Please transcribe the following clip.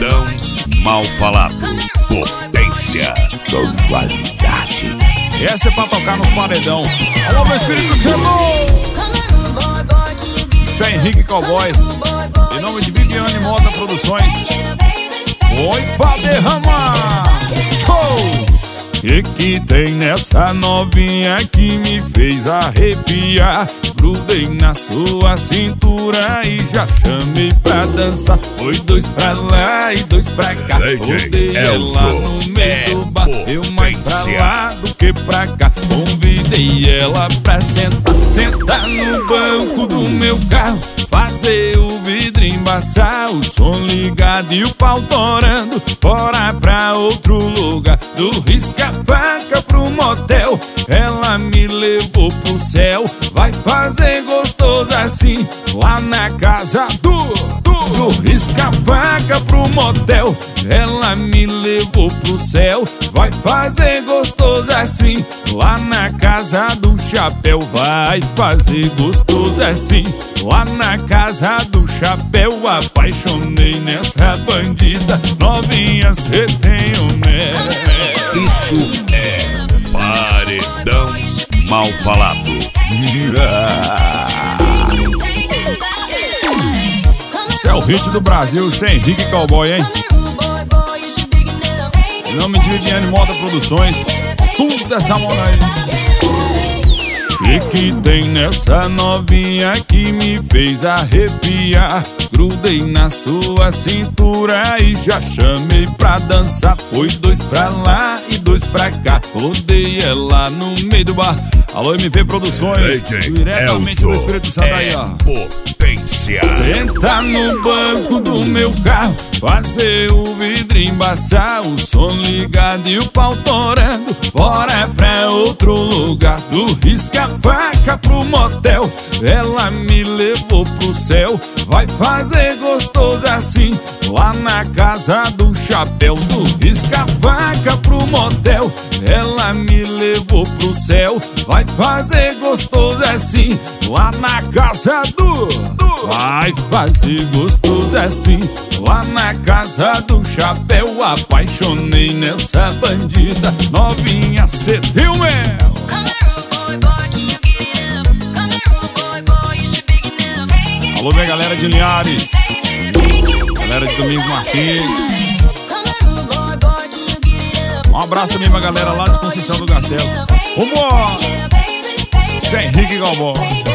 Paredão mal falado. Potência com qualidade. Essa é pra tocar no paredão. Alô, meu Espírito Santo! Isso é Henrique Cowboy. Em nome de Viviane Moda Produções. Foi pra derramar. Show! Que tem nessa novinha que me fez arrepiar? Grudei na sua cintura e já chamei pra dançar. Foi dois pra lá e dois pra cá. Rodei ela no meio do bar. Eu mais pra lá do que pra cá. Convidei ela pra sentar. Sentar no banco do meu carro. Fazer o vidro embaçar. O som ligado e o pau torando. Bora pra outro lugar. Do risca-faca pro motel. Ela me levou pro céu. Vai fazer gostoso assim lá na casa do risca-faca pro motel. Ela me levou pro céu. Vai fazer gostoso assim lá na casa do chapéu. Vai fazer gostoso assim lá na casa do chapéu. Apaixonei nessa bandida. Novinha, cê tem um Isso é Paredão mal falado. Esse é o hit do Brasil, sem Henrique Cowboy, hein? Em nome de Viviane Moda Produções. Escuta essa moda aí. Que tem nessa novinha que me fez arrepiar? Grudei na sua cintura e já chamei pra dançar. Foi dois pra lá e dois pra cá. Rodei ela no meio do bar. Alô, MV Produções, diretamente do Espírito Santo aí, ó. Potência. Senta no banco do meu carro. Fazer o vidro embaçar. O som ligado e o pau torando. Bora pra outro lugar. Do risca-faca pro motel. Ela me levou pro céu. Vai fazer gostoso assim lá na casa do chapéu. Do risca-faca pro motel. Ela me levou pro céu. Vai fazer gostoso assim lá na casa do vai fazer gostoso assim lá na casa do chapéu. Apaixonei nessa bandida. Novinha, cê deu mel. Alô, minha galera de Linhares, galera de Domingos Martins. Um abraço também pra galera lá de Conceição do Castelo. Vambora! Isso é Henrique Cowboy.